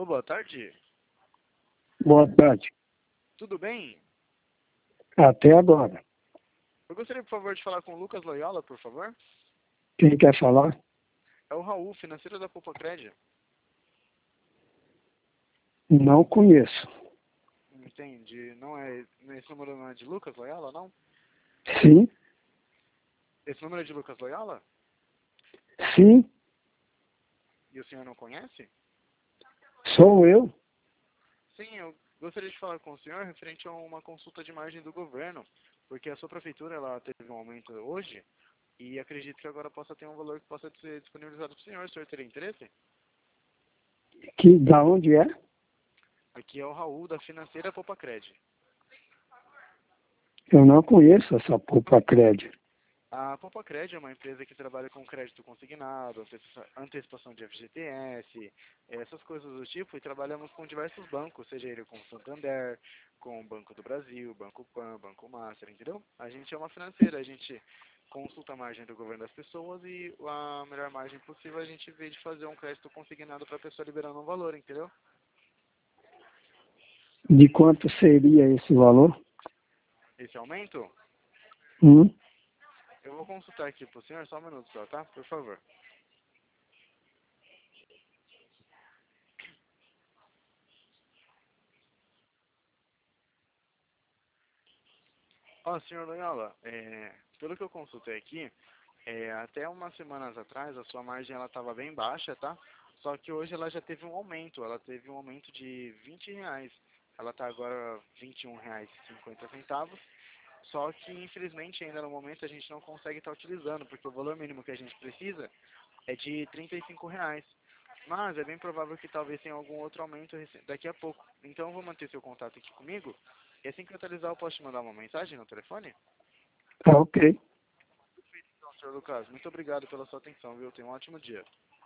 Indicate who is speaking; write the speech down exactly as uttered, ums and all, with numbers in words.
Speaker 1: boa tarde.
Speaker 2: Boa tarde.
Speaker 1: Tudo bem?
Speaker 2: Até agora.
Speaker 1: Eu gostaria, por favor, de falar com o Lucas Loyola, por favor.
Speaker 2: Quem quer falar?
Speaker 1: É o Raul, financeiro da Popacred.
Speaker 2: Não conheço.
Speaker 1: Entendi. Não é, esse número não é de Lucas Loyola, não?
Speaker 2: Sim,
Speaker 1: Esse número é de Lucas Loyola?
Speaker 2: sim,
Speaker 1: E o senhor não conhece?
Speaker 2: sou eu.
Speaker 1: Sim, eu gostaria de falar com o senhor referente a uma consulta de margem do governo, porque a sua prefeitura ela teve um aumento hoje e acredito que agora possa ter um valor que possa ser disponibilizado para o senhor. O senhor teria interesse?
Speaker 2: Que, da onde é?
Speaker 1: Aqui é o Raul, da financeira Popacred.
Speaker 2: Eu não conheço essa Popacred.
Speaker 1: A Popacred é uma empresa que trabalha com crédito consignado, antecipa- antecipação de F G T S, essas coisas do tipo, e trabalhamos com diversos bancos, seja ele com o Santander, com o Banco do Brasil, Banco Pan, Banco Master, entendeu? A gente é uma financeira, a gente consulta a margem do governo das pessoas e a melhor margem possível a gente vê de fazer um crédito consignado para a pessoa liberando um valor, entendeu?
Speaker 2: De quanto seria esse valor?
Speaker 1: Esse aumento,
Speaker 2: Hum?
Speaker 1: eu vou consultar aqui para o senhor, só um minuto só, tá? Por favor. Ó, senhor Loyola, é, pelo que eu consultei aqui, é, até umas semanas atrás a sua margem ela estava bem baixa, tá? Só que hoje ela já teve um aumento, ela teve um aumento de vinte reais. Ela está agora vinte e um reais e cinquenta centavos. Só que infelizmente ainda no momento a gente não consegue estar utilizando, porque o valor mínimo que a gente precisa é de trinta e cinco reais. Mas é bem provável que talvez tenha algum outro aumento rece- daqui a pouco. Então eu vou manter seu contato aqui comigo. E assim que eu atualizar eu posso te mandar uma mensagem no telefone?
Speaker 2: Tá ok.
Speaker 1: Então, senhor Lucas, muito obrigado pela sua atenção, viu? Tenha um ótimo dia.